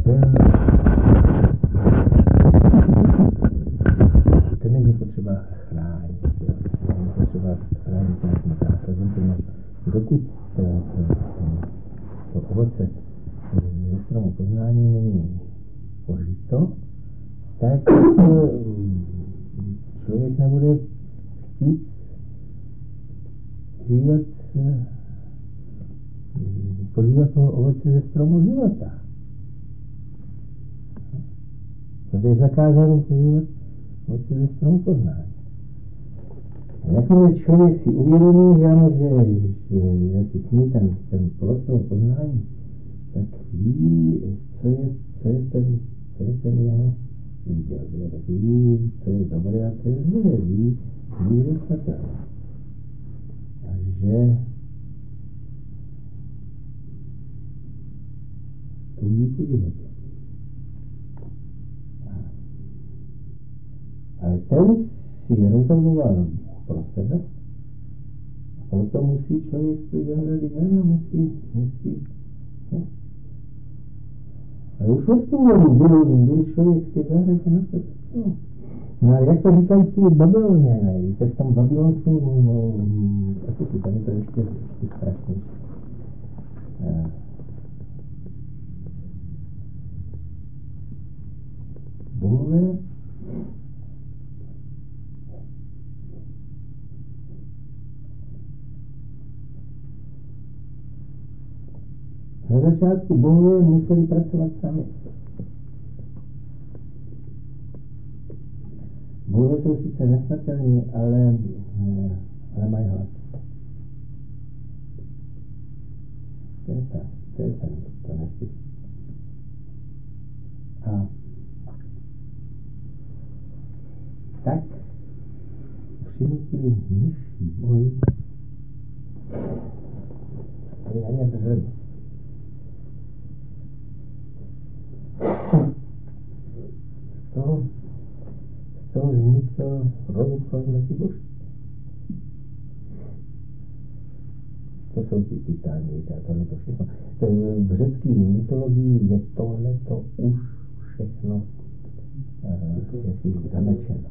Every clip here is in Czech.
ten není potřeba chránit. Není potřeba chránit nějakým zákazem. Dokud to ovoce ze stromu poznání není požito, tak člověk nebude chtít požívat toho ovoce ze stromu života. To je zakázáno požívat ovoce ze stromu poznání. A jakmile člověk si uvědomí, že jak sní ten plod toho poznání, tak ví, co je ten jeho viděl. Ví, co je dobré a co je zlé. Ví, že to je. Takže touží po životě. Ale ten si rozhodoval pro sebe, a proto musí člověk z té zahrady ven a musí. Ale už v tom byl člověk z té zahrady na sebe. No a jak to říkají ti Babyloniané, víte, v tom babylonském epiku, tam je to ještě strašnější. Bohové na začátku bohové museli pracovat sami. Bohové jsou sice nesmrtelní, ale mají hlad. To je to neštěstí. A tak přinutili nižší bohy, aby na ně drželi. Z toho vznikl rovnictví mezi božství. To jsou ty titáni, tohleto všechno. V řecké mytologii je tohleto už všechno zamečeno.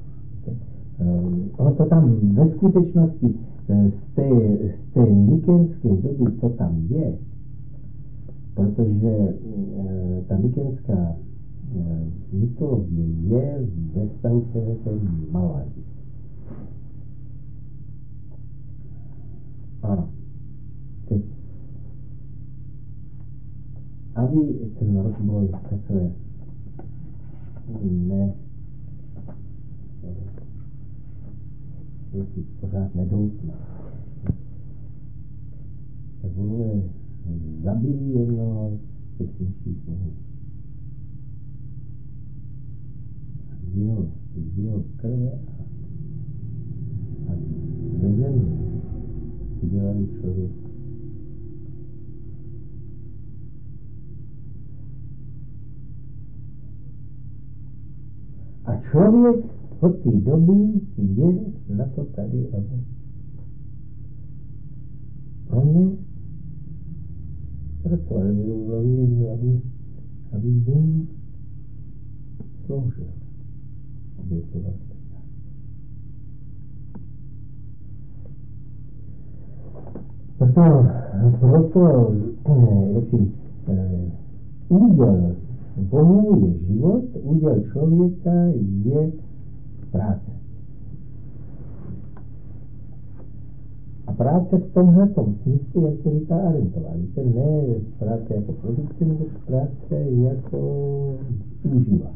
Ono to tam ve skutečnosti z té mykenské doby to tam je, protože ta mykenská mytologie je ve vztahu k té Malajii. A teď, aby ten rozboj takhle pořád nedoutná. Tak Bohové zabili jednoho z těch nižších bohů. Z jeho krve a ze země udělali člověk. A člověk od té doby je na to tady, aby pro mě pracoval, aby jim sloužil, obětoval se. Proto jestli úděl Bohu je život, úděl člověka je práce. A práce v tomhletom smyslu, jak to říká Arendtová, víte, ne práce jako produkce, nebo práce jako užíva.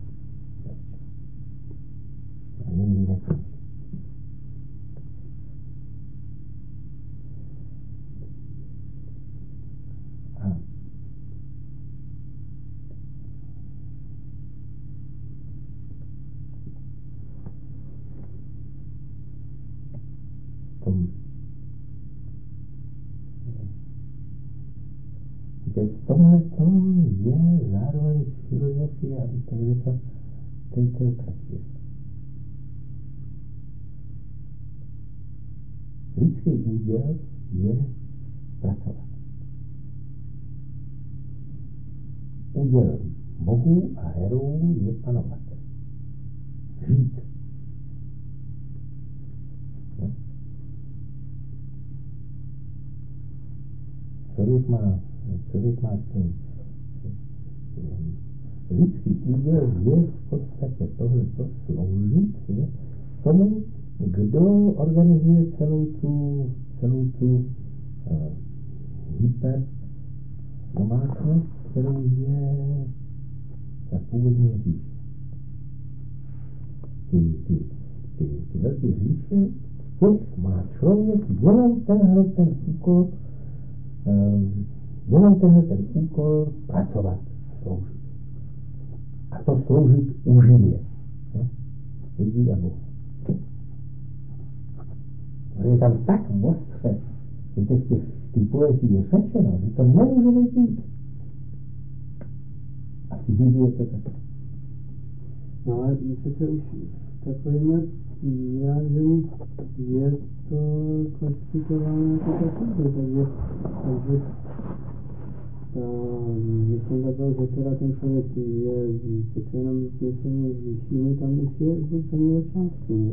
A nikdy nekončí. V tomhle tom je zároveň filozofie a to je teokracie. Lidský úděl je pracovat. Úděl bohů a herů je panovat. Žít. No. Člověk má s tím lidský úděl je v podstatě tohleto sloužit tomu, kdo organizuje celou tu hyper domácnost, kterou je ta původní říše. Ty velké říše, v těch má člověk jenom tenhle ten úkol pracovat, sloužit. A to sloužit uživě. Lidí a Bohu. Je tam tak ostře, že v té poezii je řečeno, že to nemůže být. A v té Biblii je to tak. No ale přece už takovýmhle vyjádření je to klasifikováno jako takový, takže myslím takhle, že teda ten člověk je přece jenom něco vyššímu, tam už je v samé začátku, ne?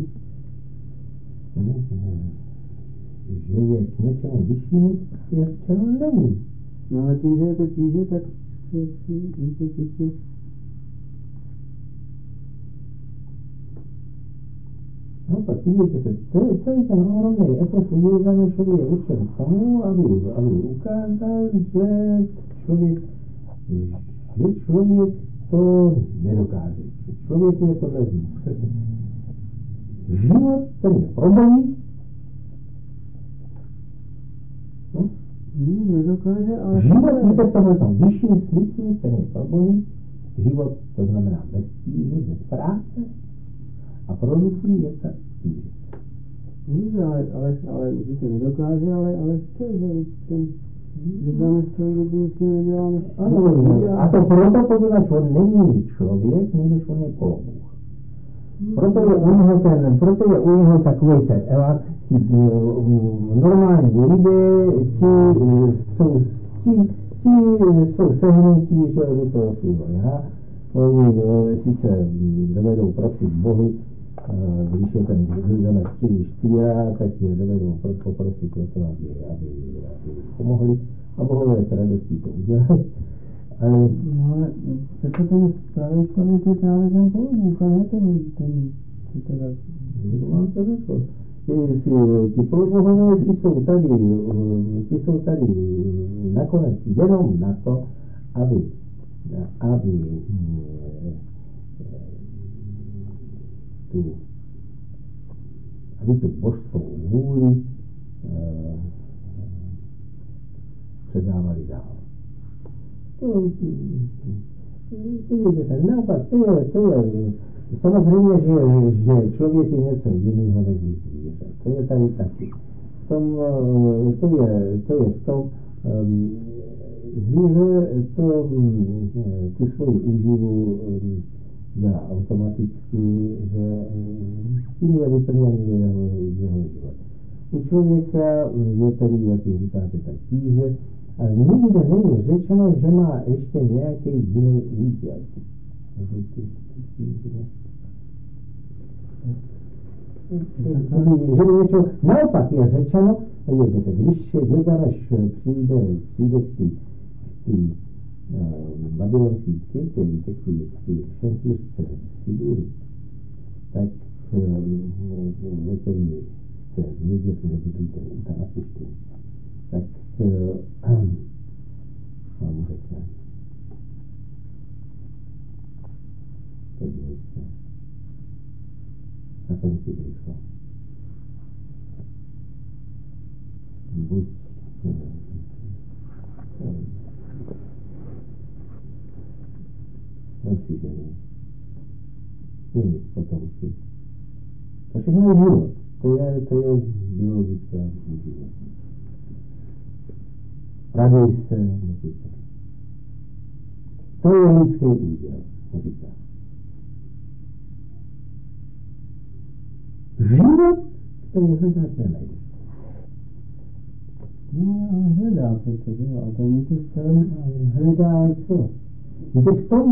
Že je k něčemu vyššímu, je čemu není. No ale tím, že je to tíže, tak víte. No tak vidíte se, to je ten ohromný epos u Gilgamešovi je určen k tomu, aby ukázal, že člověk to nedokáže. Člověk je to nezví. Život, ten je problém. No? Nedokáže, ale... Život, víte, v tomhle tom vyšším smyslu, ten je problém. Život, to znamená bez tíže, bez práce. A produkcí je ta tíže. Ale určitě nedokáže, ale chce, že ten Gilgameš celou dobu nic nedělá, než... A to proto, protože on není člověk, než on je polobůh. Proto je u něho takový ten elán, normální lidé, ti jsou sehnutí, že do toho svého. Oni sice dovedou prosit Bohy, když je ten Gilgameš příliš týrá, tak je dovedou poprosit pro to, aby pomohli. A Bohové s radostí to udělají. Ale přece ten pravý člověk je právě ten polobůh, a ne ten teda... Vám to řekl. Ti polobůhové, ti jsou tady nakonec jenom na to, aby tu božskou vůli předávali dál. Naopak, to je samozřejmě, že člověk je něco jiného než zvíře. To je tady taky. To je v tom, zvíře tu svoji úživu dělá automaticky, že tím je vyplněný jeho život. U člověka je tedy, jak říkáte, tak tíže, ale nikde není řečeno, že má ještě nějaký jiný úděl. Že něco, naopak je řečeno, když Gilgameš přijde k té babylonské skvětě, k té šentířce Sidury, tak ve který se někde předebydlí ta napiště, tak vám řekne, podívejte, na ten si rychlo. Buď si ženu, měnit potomky. To všechno je život. To je biologická život. Raduj se, neříká. To je lidský úděl, říká. Život, který hledáš, nenajdeš. No, hledá, protože a ten to hledá co? Víte, v tom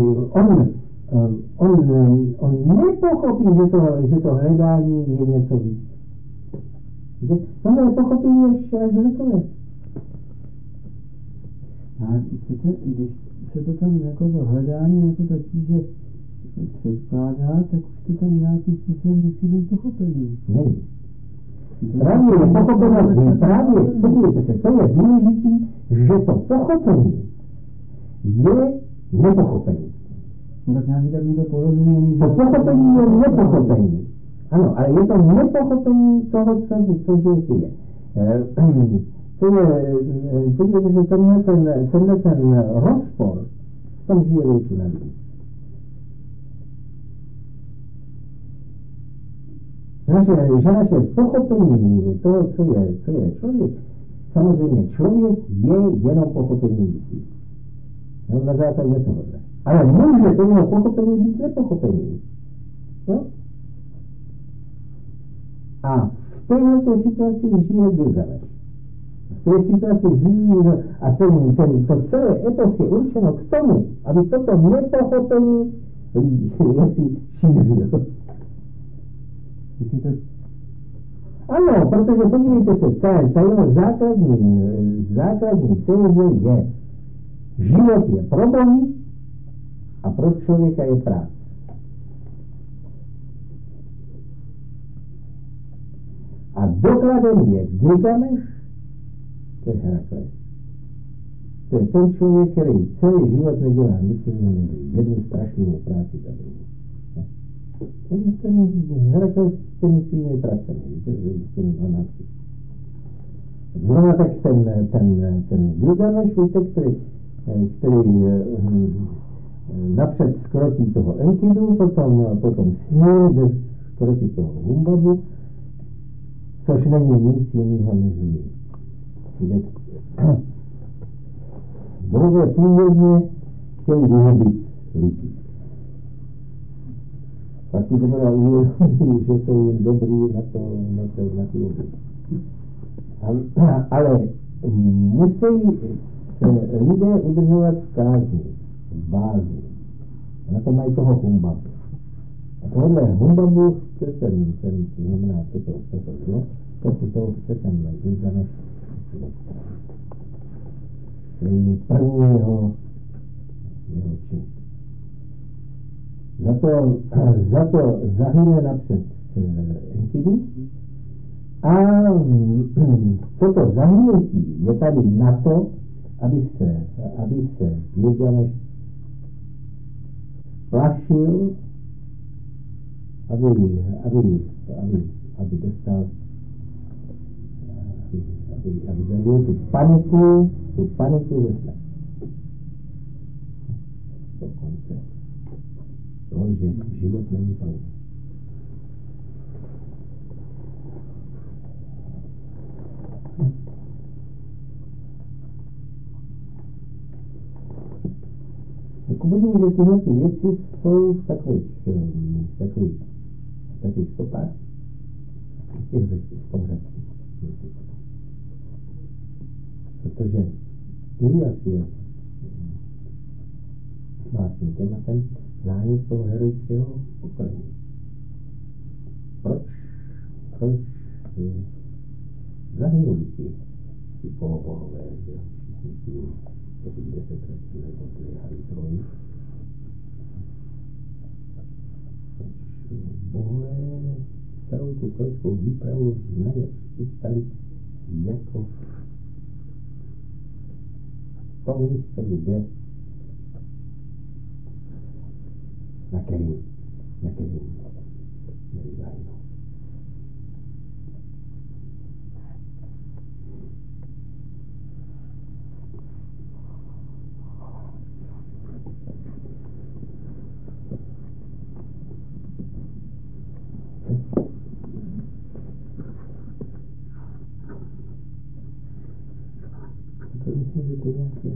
on nepochopí, že to hledání je něco víc. Víte, on nepochopí až řekové. A když se to tam jako to hledání jako taky, že předkládá, tak už to tam nějakým způsobem musí být pochopený. Není. Právě je pochopeno, právě, podívejte se, to je důležitý, že to pochopení je nepochopení. No tak nějaký tak mi to porozumění, to pochopení je nepochopení. Ano, ale je to nepochopení toho, co je. To je, podívejte se, tenhle ten rozpor, v tom žije většina lidí. Že naše pochopení toho, co je člověk, samozřejmě člověk je jenom pochopení lidí. No, na základě tohohle. Ale může to jeho pochopení být nepochopení. No? A v této situaci žije Gilgameš. V té situaci žijí, a to celé epos je určeno k tomu, aby toto nepochopení jaksi šířil. Ano, protože podívejte se, ta jeho základní teze je, život je pro Bohy a pro člověka je práce. A dokladem je Gilgameš, to je Herakles. To je ten člověk, který celý život nedělá nic jiného, jednu strašnou práci za druhou. Ten Herakles s těmi svými pracemi, s těmi 12. Zrovna tak ten Gilgameš, víte, který napřed skrotí toho Enkidu, potom směl skrotí toho Humbabu, což není nic jiného než bohové původně chtějí vyhubit lidi. Pak si teda uvědomí, že to je dobrý na ty obě. Ale musí se lidé udržovat v kázni, v bázi. A na to mají toho Humbabu. A tohle Humbabu chce ten znamená toto zlo, to chce ten Gilgameš dostat. To je první jeho čin. Za to zahyne napřed Enkidu a toto zahynutí je tady na to, aby se Gilgameš plašil, aby dostal, aby zažil tu paniku ze sna. Do konce. To, že život není pro mě. Jako budu, že tyhle věci jsou v takových stopách. V tom řecku. Protože Ilias je vlastním tématem zánik toho heroického pokolení. Proč zahynuli ti polobohové, všichni ti 10 let nepodléhali troji? Bohové celou tu trojskou výpravu nachystali jako to místo, kde na kterým měli zájmu. To myslím, že to je nějaké.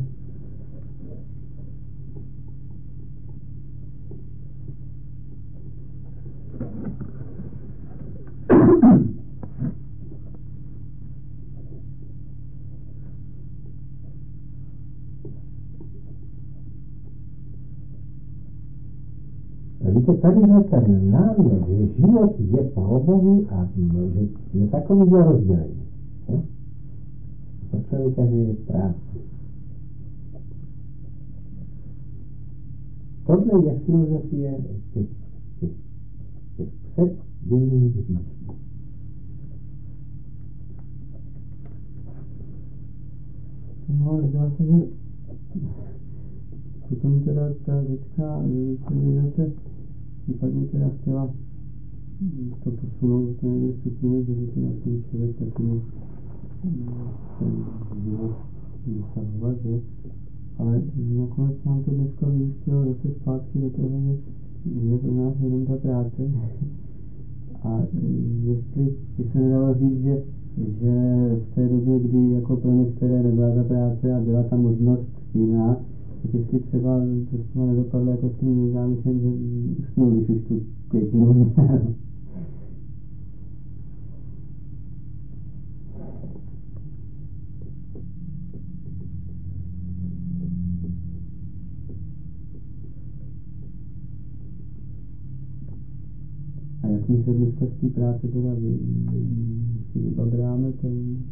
víte, tady ten námět, že život je pohobový a že je takový rozdělení. Pro člověka, že je práce. Tohle je filozofie těch předdějných říší. No, ale zdá se, že potom teda ta lidská civilizace případně teda chtěla to posunout do té někde stupně, že by teda ten člověk taky mohl ten život dosahovat, že? Ale nakonec nám to dneska vyústilo zase zpátky do toho, že je pro nás jenom ta práce. A jestli by se nedalo říct, že v té době, kdy jako pro některé nebyla ta práce a byla ta možnost jiná, tak jestli třeba to jsme nedopadlo jako s tím zámyslem, že usnul, když už tu květinu měl. A jak my se dneska z té práce teda vybabráme, to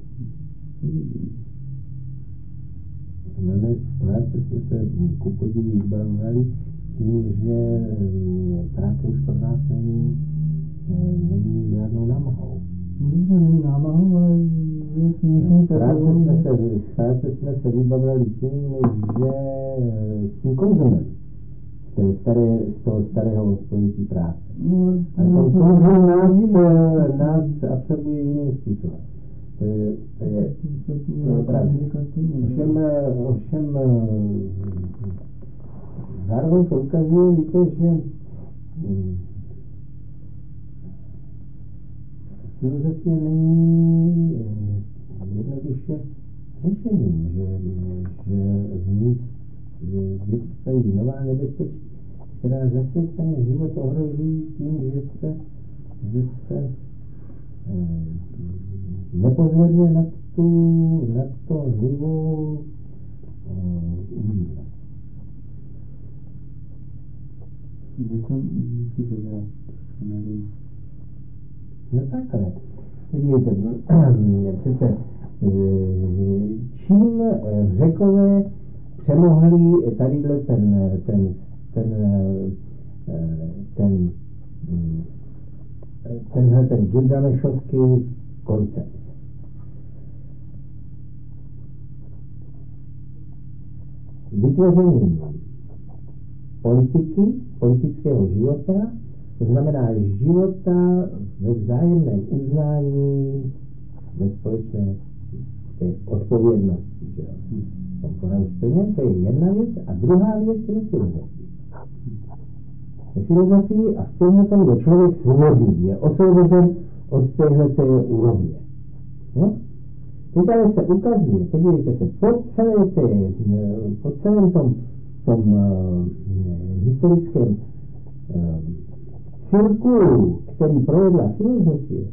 ne, práce jsme se ku podivu vybavovali tím, že práce už pro nás není žádnou námahou. No, není námahou, ale je snížení práce jsme se vybavovali tím, že s tím konzumem. Z toho starého pojetí práce. A ten konzum nás absorbuje jiným způsobem. To je pravda. Ovšem zároveň to ukazuje, víte, že filozofie není jednoduše řešením, že v ní vypsají nová nebezpečí, která zase ten život ohrožují tím, že se nepozvedne nad to živou užívat. Je to musí vybrát, nevím. No takhle. Vidíte, přece čím Řekové přemohli tadyhle ten Gilgamešovský koncept. Vytvořením politického života, to znamená života ve vzájemném uznání, ve společné odpovědnosti. To je jedna věc a druhá věc je filozofie. Ve filozofii a v tomhle tom je člověk svobodný, je osvobozen od téhleté úrovně. No? Teď ale se ukazuje, podívejte se, po celém tom historickém cirkulu, který provedla filozofie,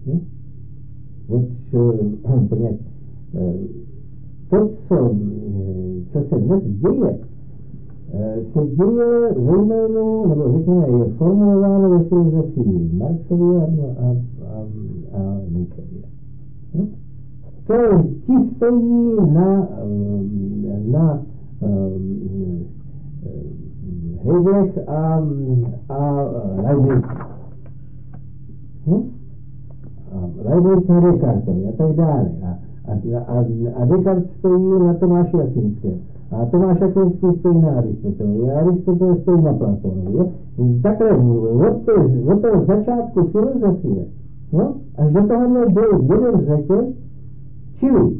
to, co se dnes děje, se děje zejména, nebo řekněme, je formulováno ve filozofii Marxově a Nietzschově. Ti stojí na Hegelech a Leibniz. Leibniz a Descartovi a tak dále. A Descartes stojí na Tomáši Akvinském. A Tomáš Akvinský stojí na Aristotelovi. A Aristotel stojí na Platonovi. Takhle od toho začátku filozofie, no, až do tohohle byl jeden řetěz, čili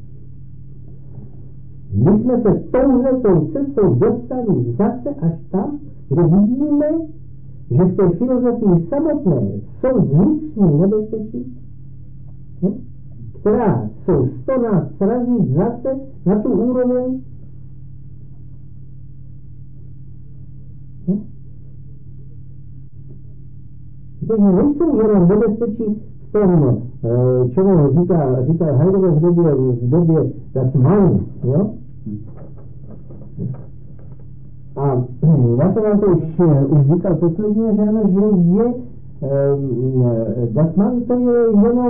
my jsme se touhletou cestou dostali zase až tam, kde vidíme, že v té filozofii samotné jsou vnitřní nebezpečí, která jsou 100 nás srazit zase na tu úroveň, takže nejsou jenom nebezpečí v tom, čemu říkal Heidegger v době das Mann, jo? A já jsem vám to už říkal posledně, že ano, že je Gassman to je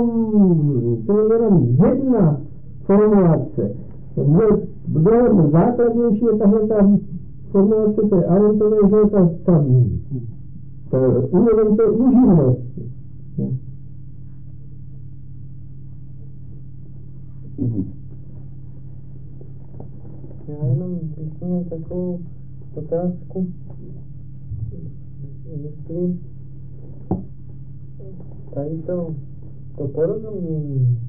jenom jedna formulace. Mnohem základnější je tahle ta formulace té Arendtové, že je ta úroveň té úživnosti. Já jenom bych měl takovou otázku, jestli tady to porozumění,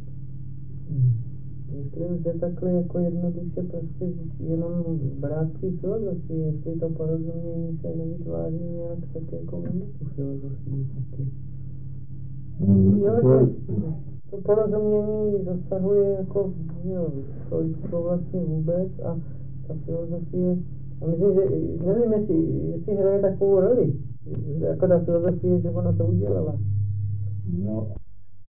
jestli lze takhle jako jednoduše prostě jenom brát ty filozofii, jestli to porozumění se nevytváří nějak tak jako mimo tu filozofii taky. Jo, že to porozumění zasahuje jako lidstvo vlastně vůbec a ta filozofie, a myslím, že nevím, jestli hraje takovou roli, jako ta filozofie, že ona to udělala. No.